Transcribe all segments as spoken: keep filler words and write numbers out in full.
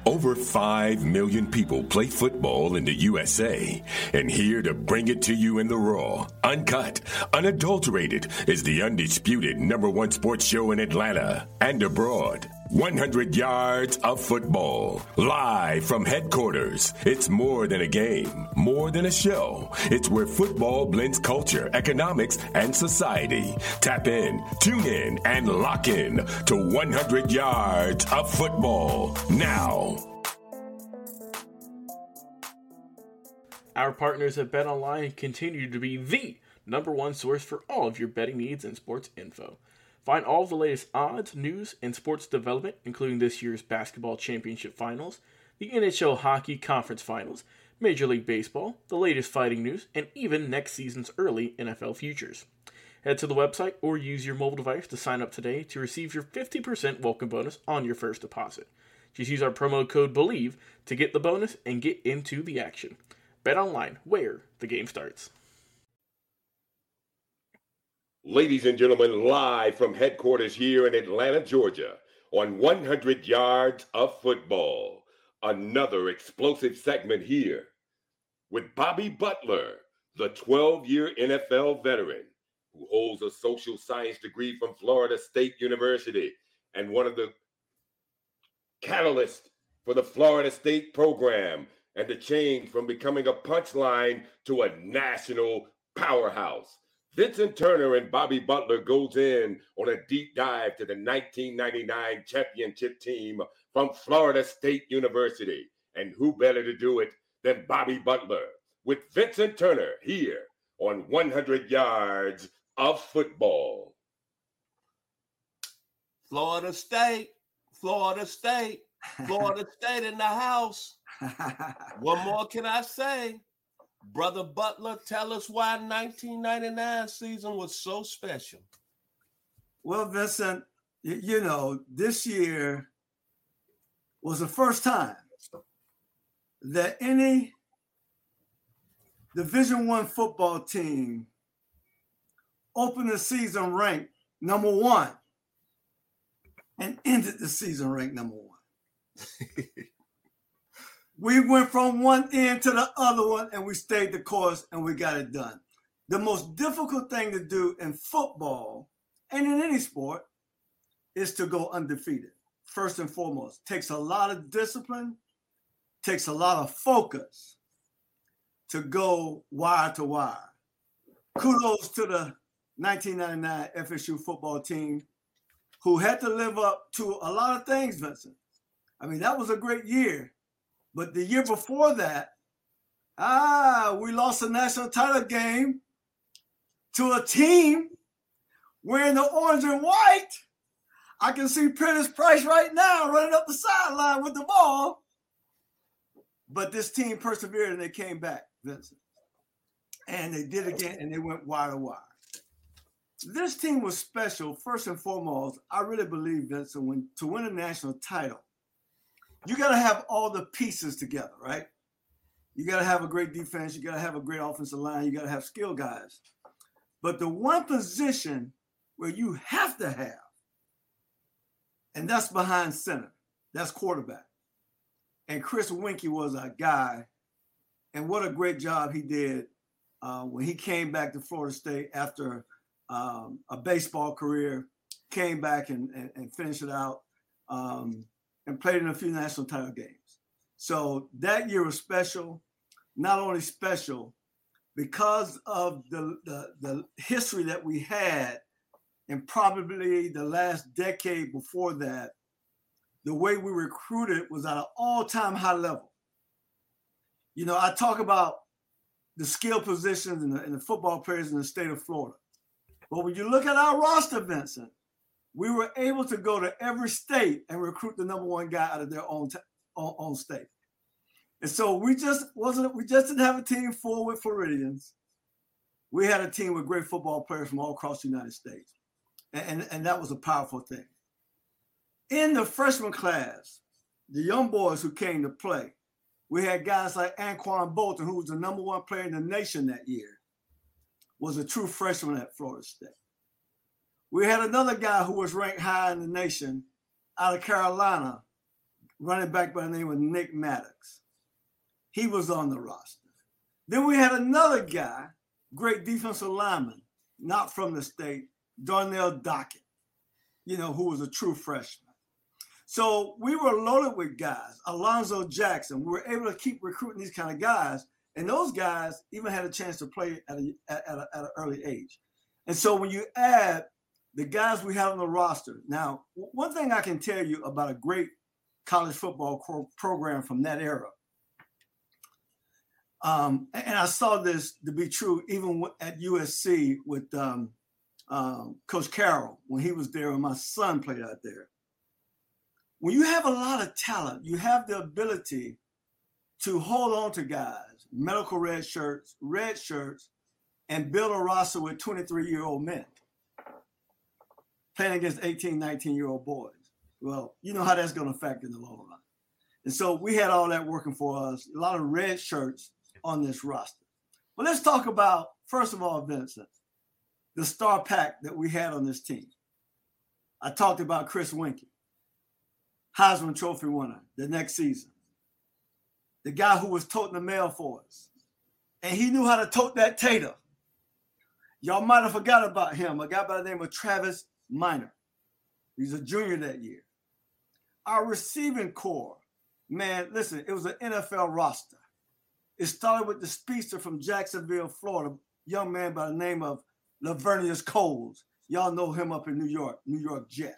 Over five million people play football in the U S A, and here to bring it to you in the raw, uncut, unadulterated is the undisputed number one sports show in Atlanta and abroad. one hundred yards of football, live from headquarters. It's more than a game, more than a show. It's where football blends culture, economics, and society. Tap in, tune in, and lock in to one hundred yards of football now. Our partners at BetOnline continue to be the number one source for all of your betting needs and sports info. Find all of the latest odds, news, and sports development, including this year's basketball championship finals, the N H L hockey conference finals, Major League Baseball, the latest fighting news, and even next season's early N F L futures. Head to the website or use your mobile device to sign up today to receive your fifty percent welcome bonus on your first deposit. Just use our promo code BELIEVE to get the bonus and get into the action. BetOnline, where the game starts. Ladies and gentlemen, live from headquarters here in Atlanta, Georgia, on one hundred yards of football. Another explosive segment here with Bobby Butler, the twelve-year N F L veteran who holds a social science degree from Florida State University and one of the catalysts for the Florida State program and the change from becoming a punchline to a national powerhouse. Vincent Turner and Bobby Butler goes in on a deep dive to the nineteen ninety-nine championship team from Florida State University. And who better to do it than Bobby Butler with Vincent Turner here on one hundred yards of football. Florida State, Florida State, Florida State in the house. What more can I say? Brother Butler, tell us why nineteen ninety-nine season was so special. Well, Vincent, you know, this year was the first time that any Division One football team opened the season ranked number one and ended the season ranked number one. We went from one end to the other one, and we stayed the course, and we got it done. The most difficult thing to do in football and in any sport is to go undefeated. First and foremost, takes a lot of discipline, takes a lot of focus to go wire to wire. Kudos to the nineteen ninety-nine F S U football team who had to live up to a lot of things, Vincent. I mean, that was a great year. But the year before that, ah, we lost a national title game to a team wearing the orange and white. I can see Prentice Price right now running up the sideline with the ball. But this team persevered and they came back, Vincent. And they did again, and they went wire to wire. This team was special, first and foremost. I really believe, Vincent, when to win a national title, you got to have all the pieces together, right? You got to have a great defense. You got to have a great offensive line. You got to have skill guys. But the one position where you have to have, and that's behind center, that's quarterback. And Chris Winkie was a guy, and what a great job he did uh, when he came back to Florida State after um, a baseball career, came back and, and, and finished it out. Um, and played in a few national title games. So that year was special, not only special because of the, the, the history that we had and probably the last decade before that, the way we recruited was at an all-time high level. You know, I talk about the skill positions and the, and the football players in the state of Florida. But when you look at our roster, Vincent, we were able to go to every state and recruit the number one guy out of their own, t- own, own state. And so we just wasn't, we just didn't have a team full with Floridians. We had a team with great football players from all across the United States. And, and, and that was a powerful thing. In the freshman class, the young boys who came to play, we had guys like Anquan Bolton, who was the number one player in the nation that year, was a true freshman at Florida State. We had another guy who was ranked high in the nation out of Carolina, running back by the name of Nick Maddox. He was on the roster. Then we had another guy, great defensive lineman, not from the state, Darnell Dockett, you know, who was a true freshman. So we were loaded with guys. Alonzo Jackson. We were able to keep recruiting these kind of guys. And those guys even had a chance to play at, a, at, a, at an early age. And so when you add the guys we have on the roster, now, one thing I can tell you about a great college football pro- program from that era, um, and I saw this to be true even at U S C with um, um, Coach Carroll when he was there and my son played out there. When you have a lot of talent, you have the ability to hold on to guys, medical red shirts, red shirts, and build a roster with twenty-three-year-old men playing against eighteen, nineteen-year-old boys. Well, you know how that's going to affect in the long run. And so we had all that working for us, a lot of red shirts on this roster. But let's talk about, first of all, Vincent, the star pack that we had on this team. I talked about Chris Winkie, Heisman Trophy winner the next season. The guy who was toting the mail for us. And he knew how to tote that tater. Y'all might have forgot about him, a guy by the name of Travis Minor. He's a junior that year. Our receiving core, man, listen, it was an N F L roster. It started with the speedster from Jacksonville, Florida, young man by the name of Lavernius Coles. Y'all know him up in New York, New York Jet.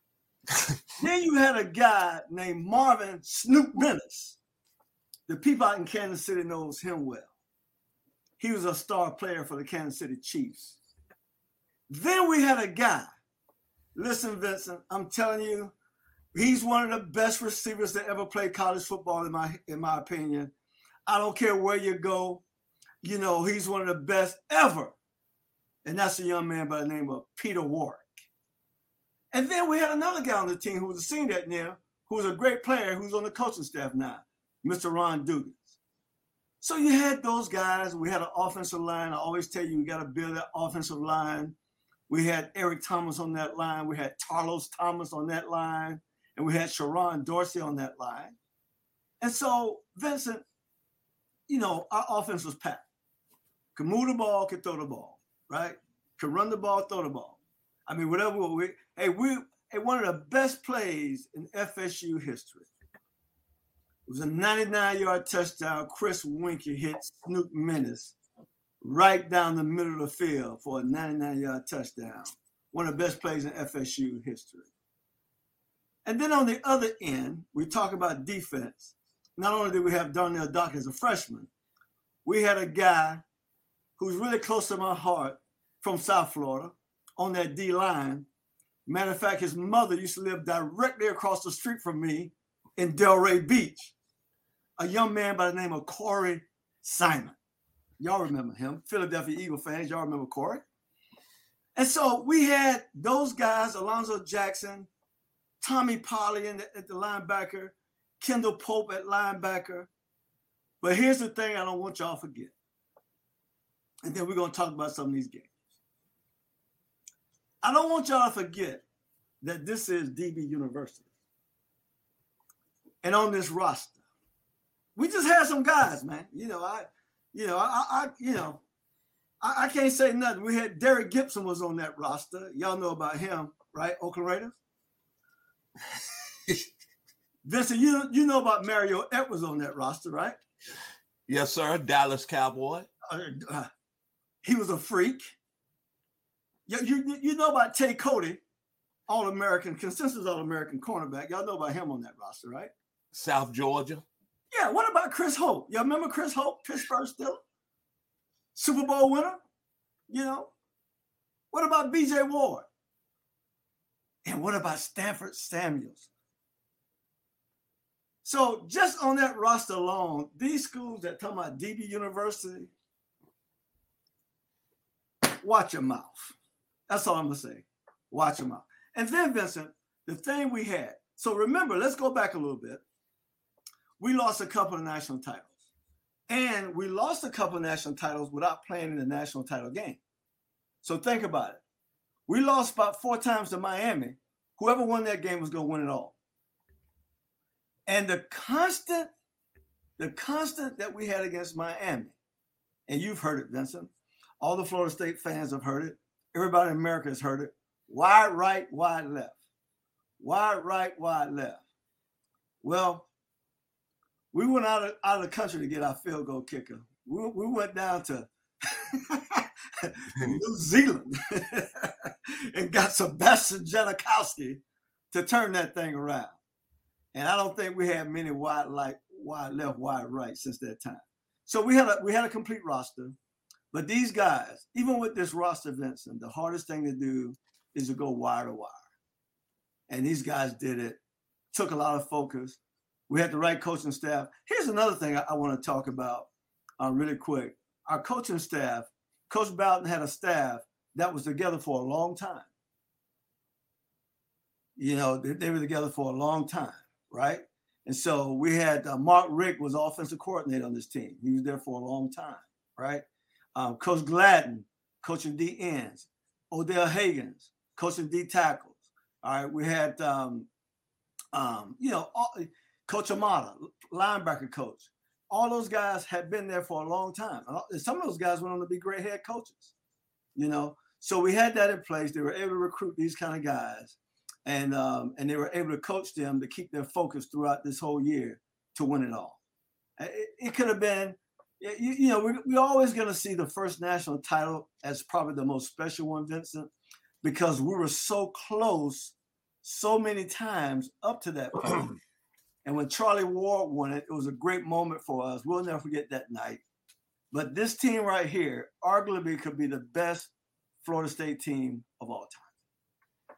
Then you had a guy named Marvin Snoop Menace. The people out in Kansas City knows him well. He was a star player for the Kansas City Chiefs. Then we had a guy. Listen, Vincent, I'm telling you, he's one of the best receivers that ever played college football, in my in my opinion. I don't care where you go. You know, he's one of the best ever. And that's a young man by the name of Peter Warrick. And then we had another guy on the team who was a senior that year, who was a great player, who's on the coaching staff now, Mister Ron Dugan. So you had those guys. We had an offensive line. I always tell you, we got to build that offensive line. We had Eric Thomas on that line. We had Tarlos Thomas on that line. And we had Sharon Dorsey on that line. And so, Vincent, you know, our offense was packed. Could move the ball, could throw the ball, right? Could run the ball, throw the ball. I mean, whatever. We, hey, we hey, one of the best plays in F S U history. It was a ninety-nine-yard touchdown. Chris Winkie hit Snoop Menace right down the middle of the field for a ninety-nine-yard touchdown. One of the best plays in F S U history. And then on the other end, we talk about defense. Not only did we have Darnell Dockett as a freshman, we had a guy who's really close to my heart from South Florida on that D-line. Matter of fact, his mother used to live directly across the street from me in Delray Beach. A young man by the name of Corey Simon. Y'all remember him. Philadelphia Eagle fans, y'all remember Corey. And so we had those guys, Alonzo Jackson, Tommy Polley in the, at the linebacker, Kendall Pope at linebacker. But here's the thing I don't want y'all to forget. And then we're going to talk about some of these games. I don't want y'all to forget that this is D B University. And on this roster, we just had some guys, man. You know, I, you know, I, I you know, I, I can't say nothing. We had Derek Gibson was on that roster. Y'all know about him, right? Oakland Raiders. Vincent, you you know about Mario Edwards on that roster, right? Yes, sir. Dallas Cowboy. Uh, uh, he was a freak. You, you, you know about Tay Cody, All-American, consensus All-American cornerback. Y'all know about him on that roster, right? South Georgia. Yeah, what about Chris Hope? Y'all remember Chris Hope, Pittsburgh Steelers? Super Bowl winner? You know? What about B J Ward? And what about Stanford Samuels? So just on that roster alone, these schools that talk about D B University, watch your mouth. That's all I'm going to say. Watch your mouth. And then, Vincent, the thing we had. So remember, let's go back a little bit. We lost a couple of national titles. And we lost a couple of national titles without playing in the national title game. So think about it. We lost about four times to Miami. Whoever won that game was going to win it all. And the constant, the constant that we had against Miami, and you've heard it, Vincent. All the Florida State fans have heard it. Everybody in America has heard it. Wide right, wide left. Wide right, wide left. Well, we went out of, out of the country to get our field goal kicker. We, we went down to New Zealand and got Sebastian Janikowski to turn that thing around. And I don't think we had many wide like wide left, wide right since that time. So we had a we had a complete roster. But these guys, even with this roster, Vincent, the hardest thing to do is to go wire to wire. And these guys did it, took a lot of focus. We had the right coaching staff. Here's another thing I, I want to talk about uh, really quick. Our coaching staff, Coach Bowden had a staff that was together for a long time. You know, they, they were together for a long time, right? And so we had uh, Mark Richt was offensive coordinator on this team. He was there for a long time, right? Um, Coach Gladden, coaching D ends. Odell Higgins, coaching D tackles. All right, we had, um, um, you know, all, Coach Amata, linebacker coach. All those guys had been there for a long time. And some of those guys went on to be great head coaches, you know. So we had that in place. They were able to recruit these kind of guys, and um, and they were able to coach them to keep their focus throughout this whole year to win it all. It, it could have been. You, you know, we're, we're always going to see the first national title as probably the most special one, Vincent, because we were so close so many times up to that point. And when Charlie Ward won it, it was a great moment for us. We'll never forget that night. But this team right here arguably could be the best Florida State team of all time.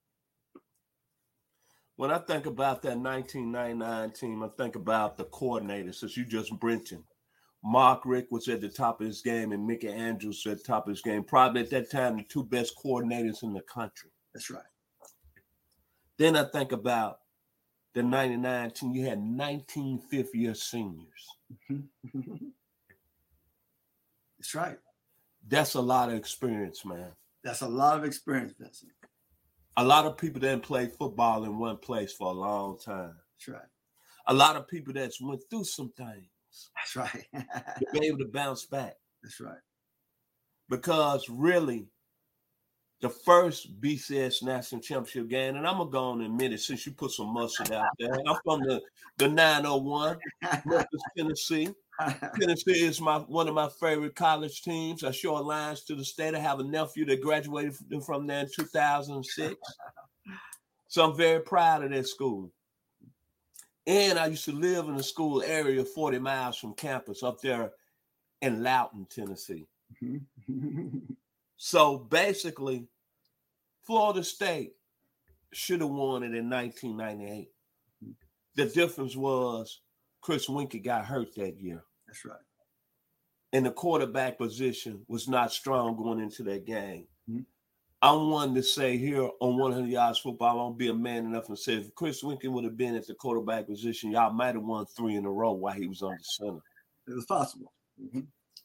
When I think about that nineteen ninety-nine team, I think about the coordinators, as you just mentioned. Mark Richt was at the top of his game, and Mickey Andrews at the top of his game. Probably at that time, the two best coordinators in the country. That's right. Then I think about the ninety-nine team. You had nineteen fifth-year seniors. That's right. That's a lot of experience, man. That's a lot of experience, Vincent. A lot of people that played football in one place for a long time. That's right. A lot of people that's went through some things. That's right. To be able to bounce back. That's right. Because really, the first B C S National Championship game, and I'm going to go on and admit it since you put some mustard out there. I'm from the, the nine oh one, Memphis, Tennessee. Tennessee is my one of my favorite college teams. I show lines to the state. I have a nephew that graduated from there in two thousand six. So I'm very proud of that school. And I used to live in a school area forty miles from campus up there in Loudoun, Tennessee. So basically, Florida State should have won it in nineteen ninety-eight. The difference was Chris Winkie got hurt that year. That's right. And the quarterback position was not strong going into that game. Mm-hmm. I'm one to say here on one hundred yards football, I won't be a man enough and say if Chris Winkie would have been at the quarterback position, y'all might have won three in a row while he was on the center. It was possible. Mm-hmm.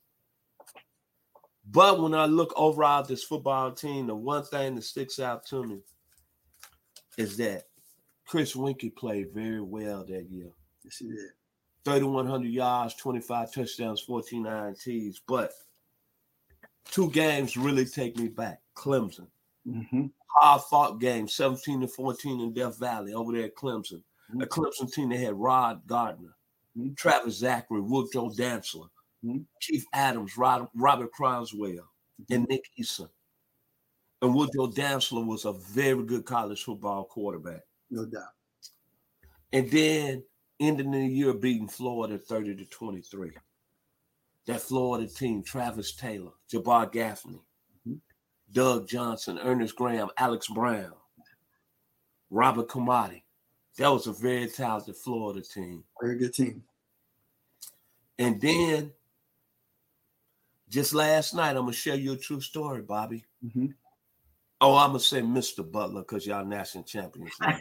But when I look overall at this football team, the one thing that sticks out to me is that Chris Winkie played very well that year. Yes, he did. thirty-one hundred yards, twenty-five touchdowns, fourteen I N Ts. But two games really take me back. Clemson. Mm-hmm. Hard-fought game, seventeen to fourteen in Death Valley over there at Clemson. Mm-hmm. A Clemson team that had Rod Gardner, Mm-hmm. Travis Zachary, Woodrow Dantzler, Mm-hmm. Keith Adams, Rod, Robert Croswell, Mm-hmm. and Nick Eason. And Woodrow Dantzler was a very good college football quarterback. No doubt. And then ending the year beating Florida thirty to twenty-three. That Florida team, Travis Taylor, Jabbar Gaffney, mm-hmm. Doug Johnson, Ernest Graham, Alex Brown, Robert Camati. That was a very talented Florida team. Very good team. And then just last night, I'm going to share you a true story, Bobby. Mm-hmm. Oh, I'm going to say Mister Butler because y'all national champions now.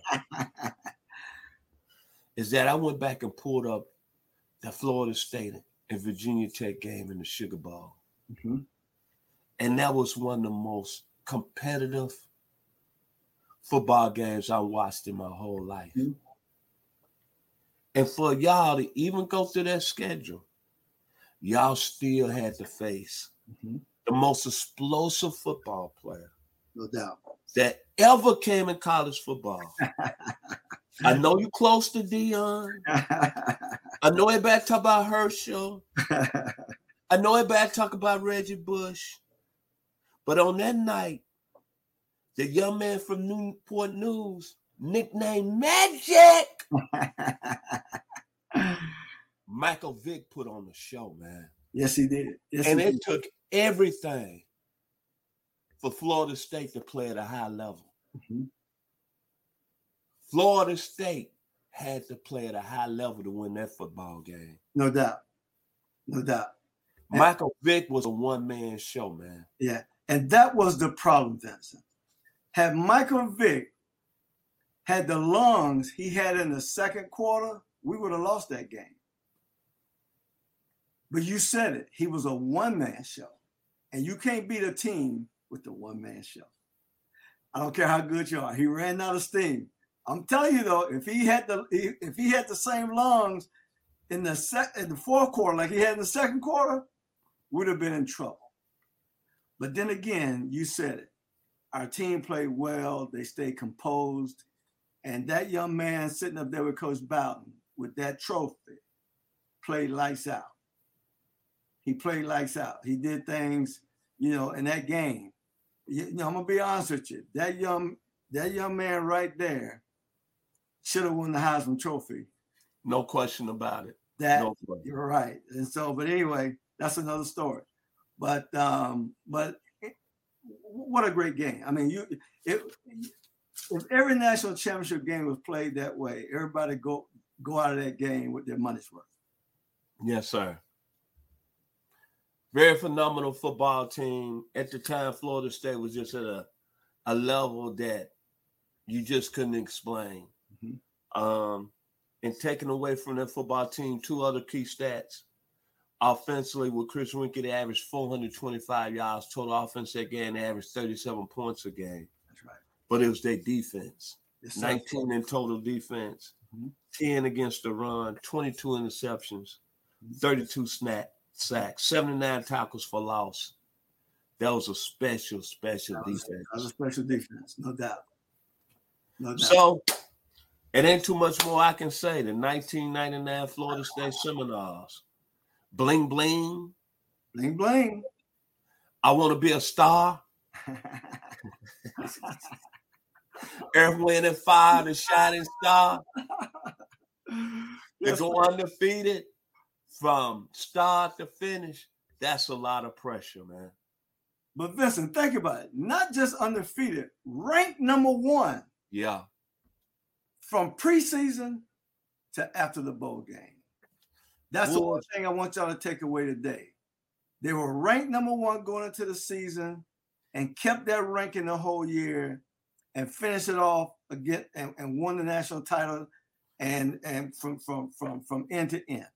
Is that I went back and pulled up the Florida State and Virginia Tech game in the Sugar Bowl. Mm-hmm. And that was one of the most competitive football games I watched in my whole life. Mm-hmm. And for y'all to even go through that schedule, y'all still had to face mm-hmm. the most explosive football player. No doubt. That ever came in college football. I know you close to Deion. I know everybody talk about Herschel. I know everybody talk about Reggie Bush. But on that night, the young man from Newport News, nicknamed Magic, Michael Vick put on the show, man. Yes, he did. Yes, and he it did. took everything for Florida State to play at a high level. Mm-hmm. Florida State had to play at a high level to win that football game. No doubt. No doubt. Michael and, Vick was a one-man show, man. Yeah, and that was the problem, Vincent. Had Michael Vick had the lungs he had in the second quarter, we would have lost that game. But you said it. He was a one-man show. And you can't beat a team with the one-man show. I don't care how good you are. He ran out of steam. I'm telling you, though, if he had the if he had the same lungs in the sec, in the fourth quarter like he had in the second quarter, we'd have been in trouble. But then again, you said it. Our team played well. They stayed composed. And that young man sitting up there with Coach Bowden with that trophy played lights out. He played lights out. He did things, you know, in that game. You know, I'm gonna be honest with you. That young, that young man right there should have won the Heisman Trophy. No question about it. That no you're right. And so, but anyway, that's another story. But um, but it, what a great game. I mean, you it, if every national championship game was played that way, everybody go go out of that game with their money's worth. Yes, sir. Very phenomenal football team. At the time, Florida State was just at a, a level that you just couldn't explain. Mm-hmm. Um, and taking away from that football team, two other key stats. Offensively, with Chris Winkie, they averaged four hundred twenty-five yards. Total offense that game, they averaged thirty-seven points a game. That's right. But it was their defense. Yes, nineteen in total defense, mm-hmm. ten against the run, twenty-two interceptions, mm-hmm. thirty-two snap. Sacks, seventy-nine tackles for loss. That was a special, special that was, defense. That was a special defense, no doubt. No doubt. So, it ain't too much more I can say. The nineteen ninety-nine Florida State Seminoles. Bling, bling. Bling, bling. I want to be a star. Earth, Wind, and Fire, the shining star. They go undefeated. From start to finish, that's a lot of pressure, man. But Vincent, think about it. Not just undefeated, ranked number one. Yeah. From preseason to after the bowl game. That's Boy. the one thing I want y'all to take away today. They were ranked number one going into the season and kept that ranking the whole year and finished it off again and, and won the national title and, and from, from, from, from end to end.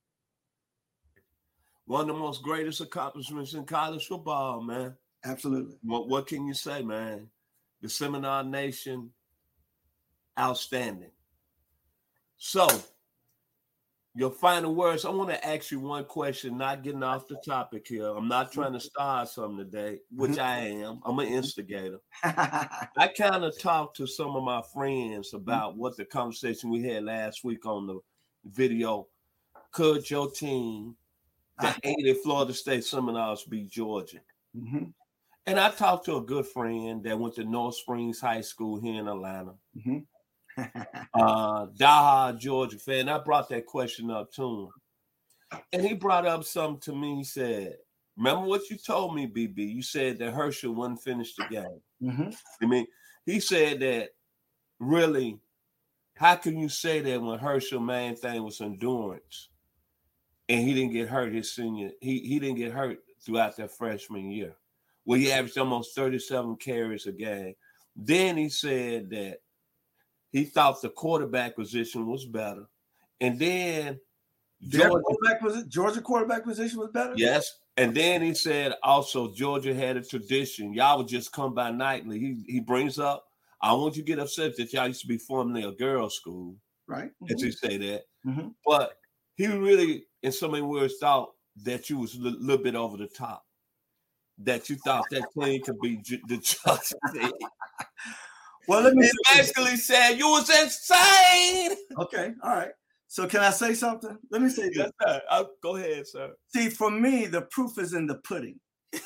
One of the most greatest accomplishments in college football, man. Absolutely. What what can you say, man? The Seminole Nation, outstanding. So, your final words. I want to ask you one question, not getting off the topic here. I'm not trying to start something today, which I am. I'm an instigator. I kind of talked to some of my friends about what the conversation we had last week on the video. Could your team, the eighty Florida State Seminoles, beat Georgia? Mm-hmm. And I talked to a good friend that went to North Springs High School here in Atlanta. Mm-hmm. uh, diehard Georgia fan. I brought that question up to him. And he brought up something to me. He said, remember what you told me, B B? You said that Herschel wouldn't finish the game. Mm-hmm. I mean, he said that really, how can you say that when Herschel main thing was endurance? And he didn't get hurt his senior. He he didn't get hurt throughout that freshman year. Well, he averaged almost thirty-seven carries a game. Then he said that he thought the quarterback position was better. And then Georgia quarterback, was Georgia quarterback position was better? Yes. And then he said also Georgia had a tradition. Y'all would just come by nightly. He he brings up, I want you to get upset that y'all used to be formerly a girls' school. Right. As you say that. Mm-hmm. But he really, in so many words, thought that you was a li- little bit over the top. That you thought that team could be J- the Georgia team. Well, let me He basically said you was insane. Okay, all right. So can I say something? Let me say Yes, this. sir. I'll, go ahead, sir. See, for me, the proof is in the pudding.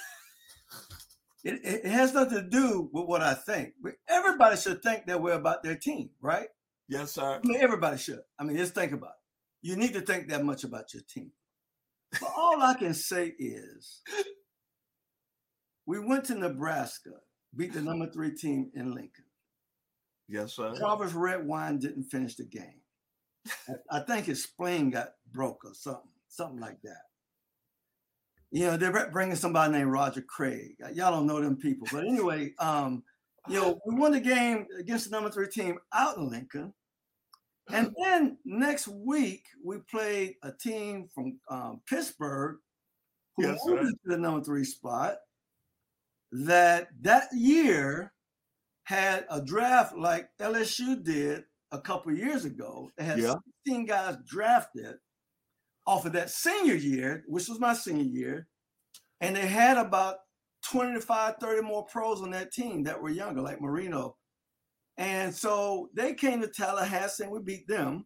It, it has nothing to do with what I think. Everybody should think that way about their team, right? Yes, sir. I mean, everybody should. I mean, just think about it. You need to think that much about your team. But all I can say is we went to Nebraska, beat the number three team in Lincoln. Yes, sir. Jarvis Redwine didn't finish the game. I, I think his spleen got broke or something, something like that. You know, they're bringing somebody named Roger Craig. Y'all don't know them people. But anyway, um, you know, we won the game against the number three team out in Lincoln. And then next week, we played a team from um, Pittsburgh who Yes, moved sir. to the number three spot that that year had a draft like L S U did a couple of years ago. They had Yeah. sixteen guys drafted off of that senior year, which was my senior year. And they had about twenty-five, thirty more pros on that team that were younger, like Marino. And so they came to Tallahassee and we beat them.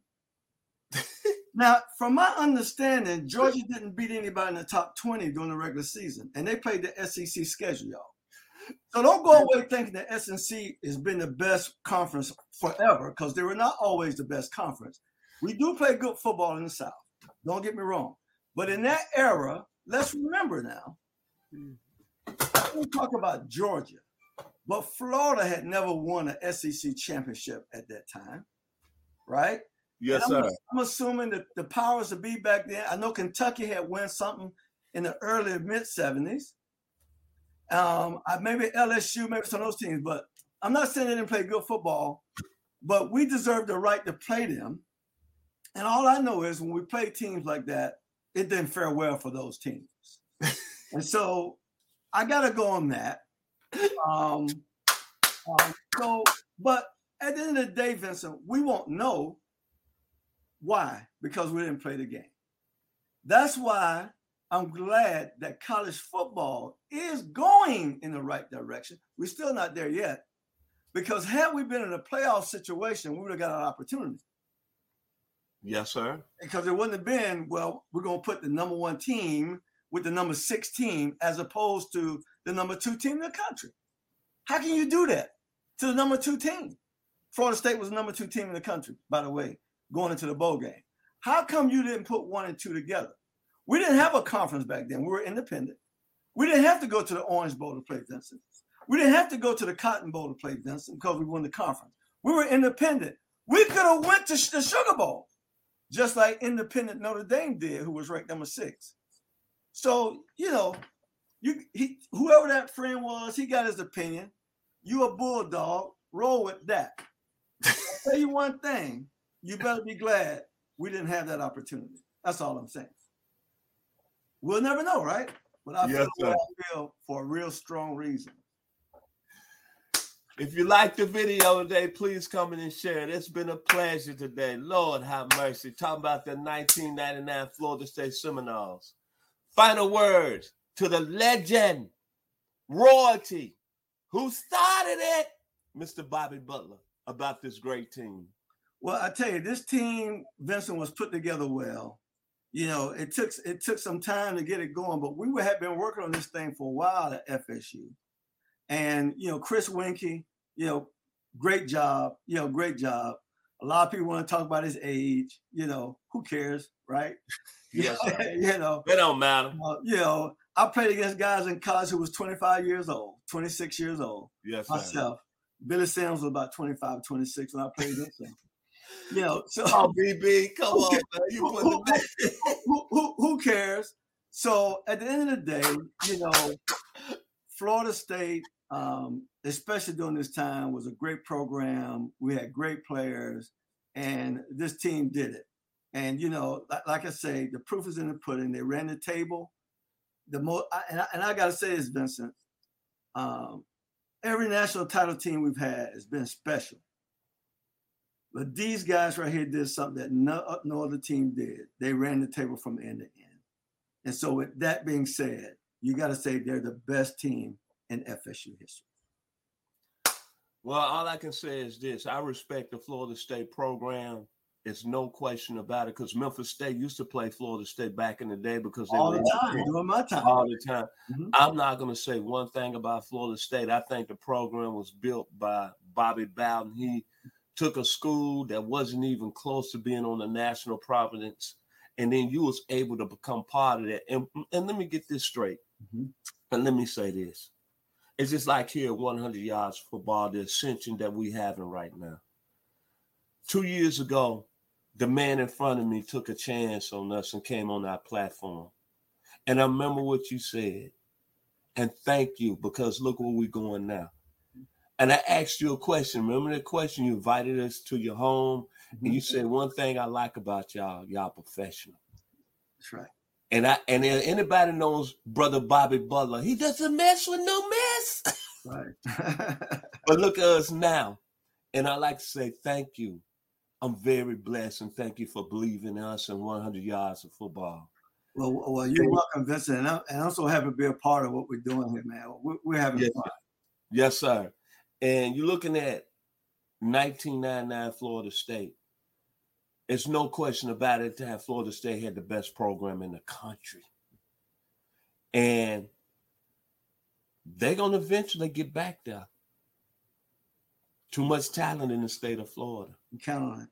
Now, from my understanding, Georgia didn't beat anybody in the top twenty during the regular season. And they played the S E C schedule, y'all. So don't go away thinking that S E C has been the best conference forever, because they were not always the best conference. We do play good football in the South. Don't get me wrong. But in that era, let's remember now, we talk about Georgia, but Florida had never won an S E C championship at that time, right? Yes, And I'm, sir. I'm assuming that the powers to be back then, I know Kentucky had won something in the early mid-seventies. Um, I, maybe L S U, maybe some of those teams, but I'm not saying they didn't play good football, but we deserve the right to play them. And all I know is when we play teams like that, it didn't fare well for those teams. And so I got to go on that. Um, um, so, but at the end of the day, Vincent, we won't know why, because we didn't play the game. That's why I'm glad that college football is going in the right direction. We're still not there yet, because had we been in a playoff situation, we would have got an opportunity. Yes, sir. Because it wouldn't have been, well, we're going to put the number one team with the number six team as opposed to the number two team in the country. How can you do that to the number two team? Florida State was the number two team in the country, by the way, going into the bowl game. How come you didn't put one and two together? We didn't have a conference back then. We were independent. We didn't have to go to the Orange Bowl to play Vincent. We didn't have to go to the Cotton Bowl to play Vincent because we won the conference. We were independent. We could have went to the Sugar Bowl, just like independent Notre Dame did, who was ranked number six. So, you know, you he whoever that friend was, he got his opinion. You a bulldog, roll with that. I'll tell you one thing, you better be glad we didn't have that opportunity. That's all I'm saying. We'll never know, right? But I Yes, feel sir. what I feel for a real strong reason. If you like the video today, please come in and share it. It's been a pleasure today. Lord have mercy. Talking about the nineteen ninety-nine Florida State Seminoles. Final words to the legend, royalty, who started it, Mister Bobby Butler, about this great team. Well, I tell you, this team, Vincent, was put together well. You know, it took it took some time to get it going, but we were, had been working on this thing for a while at F S U. And, you know, Chris Winkie, you know, great job, you know, great job. A lot of people want to talk about his age, you know, who cares, right? Yes, sir. You know, It don't matter. uh, you know, I played against guys in college who was twenty-five years old, twenty-six years old. Yes, sir. Myself. Billy Sims was about twenty-five, twenty-six when I played against him. You know, so Oh, B B, come Who on, cares? man. You who, put who, the who, who, who cares? So at the end of the day, you know, Florida State, um, especially during this time, was a great program. We had great players, and this team did it. And, you know, like, like I say, the proof is in the pudding. They ran the table. The mo- and I, and I got to say this, Vincent, um, every national title team we've had has been special. But these guys right here did something that no, no other team did. They ran the table from end to end. And so with that being said, you got to say they're the best team in F S U history. Well, all I can say is this. I respect the Florida State program. It's no question about it, because Memphis State used to play Florida State back in the day because they all were the time, doing my time. All the time. Mm-hmm. I'm not going to say one thing about Florida State. I think the program was built by Bobby Bowden. He took a school that wasn't even close to being on the national providence, and then you was able to become part of that. And, and let me get this straight. Mm-hmm. And let me say this. It's just like here at one hundred yards football, the ascension that we having right now. Two years ago, the man in front of me took a chance on us and came on our platform. And I remember what you said. And thank you, because look where we're going now. And I asked you a question. Remember the question? You invited us to your home, mm-hmm. and you said, one thing I like about y'all, y'all professional. That's right. And I and anybody knows Brother Bobby Butler, he doesn't mess with no mess. Right. But look at us now. And I like to say thank you. I'm very blessed, and thank you for believing in us and one hundred yards of football. Well, well, you're welcome, Vincent. And, I, and I'm so happy to be a part of what we're doing here, man. We're, we're having yes, fun. Yes, sir. And you're looking at nineteen ninety-nine Florida State. There's no question about it that Florida State had the best program in the country. And they're going to eventually get back there. Too much talent in the state of Florida. Count on it.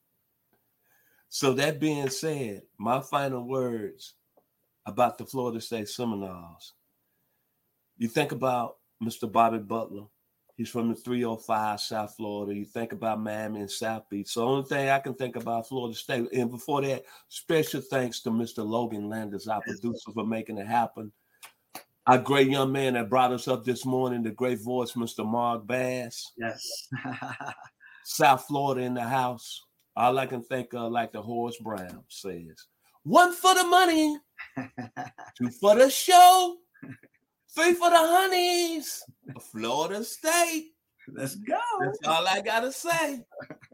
So that being said, my final words about the Florida State Seminoles. You think about Mister Bobby Butler. He's from the three oh five South Florida. You think about Miami and South Beach. So the only thing I can think about Florida State. And before that, special thanks to Mister Logan Landers, our producer, for making it happen. Our great young man that brought us up this morning, the great voice, Mister Mark Bass. Yes. South Florida in the house. All I can think of, like the Horace Brown says, one for the money, two for the show, three for the honeys, Florida State. Let's go. That's all I got to say.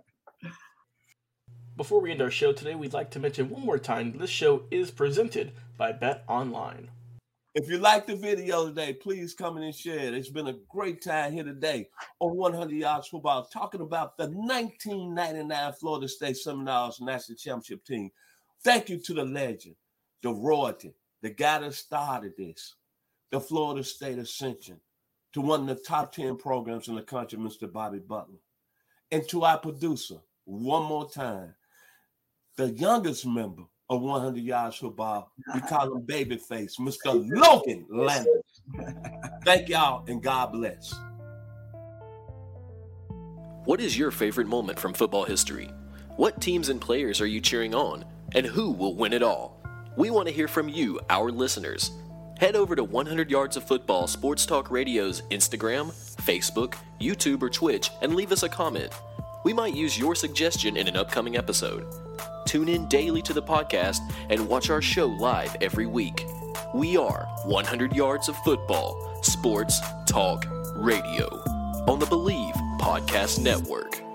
Before we end our show today, we'd like to mention one more time this show is presented by Bet Online. If you like the video today, please come in and share it. It's been a great time here today on one hundred yards football, talking about the nineteen ninety-nine Florida State Seminoles National Championship team. Thank you to the legend, the royalty, the guy that started this, the Florida State Ascension, to one of the top ten programs in the country, Mister Bobby Butler. And to our producer, one more time, the youngest member of one hundred yards football, we call him Babyface, Mister Logan Landers. Thank y'all, and God bless. What is your favorite moment from football history? What teams and players are you cheering on? And who will win it all? We want to hear from you, our listeners. Head over to one hundred yards of football Sports Talk Radio's Instagram, Facebook, YouTube, or Twitch and leave us a comment. We might use your suggestion in an upcoming episode. Tune in daily to the podcast and watch our show live every week. We are one hundred yards of football Sports Talk Radio on the Believe Podcast Network.